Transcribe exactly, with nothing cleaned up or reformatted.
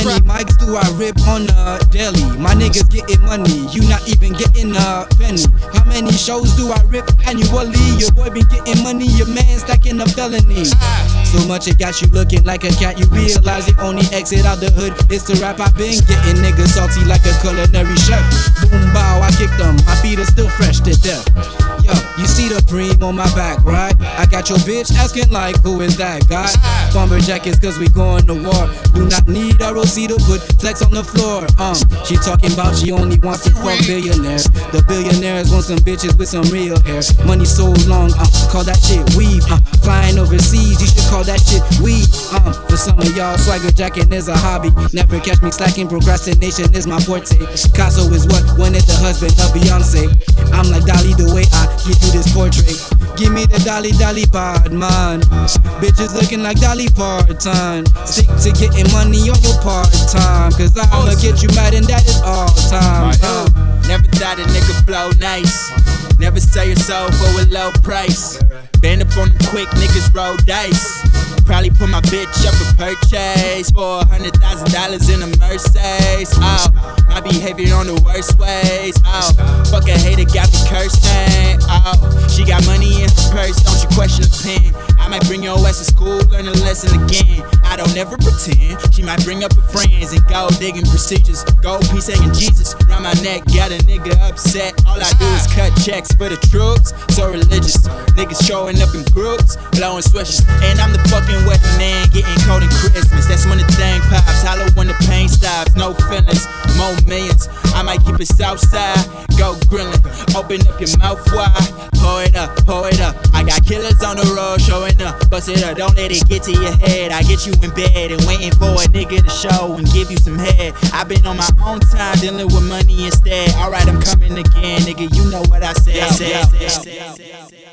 many mics do I rip on the daily? My niggas getting money, you not even getting a penny. How many shows do I rip annually? Your boy been getting money, your man stacking a felony. So much it got you looking like a cat. You realize the only exit out the hood is to rap. I been getting niggas salty like a culinary chef. Boom bow, I kick them, my feet are still fresh to death. Yo, you see the cream on my back, right? I got your bitch asking like, who is that guy? Bomber jackets cause we going to war. Do not need R O C to put flex on the floor. Um, she talking about she only wants to fuck billionaires. The billionaires want some bitches with some real hair. Money so long, uh, call that shit weave. Uh, flying overseas, you should call that shit weed. Um, for some of y'all, swagger jacking is a hobby. Never catch me slacking, procrastination is my forte. Picasso is what wanted the husband of Beyonce. I'm like Dolly the way I give you this portrait. Give me the Dolly Dolly pod, man. Bitches looking like Dolly part-time. Stick to getting money on your part-time, cause I'ma get you mad and that is all time. uh. Never thought a nigga flow nice. Never sell your soul for a low price. Band up on them quick, niggas roll dice. Probably put my bitch up for purchase for a hundred thousand dollars in a Mercedes. Oh, my behavior on the worst ways. Oh, fuck a hater got me cursing. Oh, she got money in her purse, don't you question the pen. I might bring your ass to school, learn a lesson again. I don't ever pretend. She might bring up her friends and gold digging procedures. Gold piece hanging Jesus round my neck, got a nigga upset. All I do is cut checks for the troops. So religious, niggas showing up in groups, blowing switches, and I'm the fucking weatherman, getting cold in Christmas. That's when the thing pops, hollow when the pain stops. No feelings, more millions. I might keep it southside, go grilling. Open up your mouth wide, pour it up, pour it up. I got killers on the road showing up, bust it up, don't let it get to your head. I get you in bed and waiting for a nigga to show and give you some head. I've been on my own time dealing with money instead. Alright, I'm coming again, nigga, you know what I said. Yo, yo, yo, yo, yo.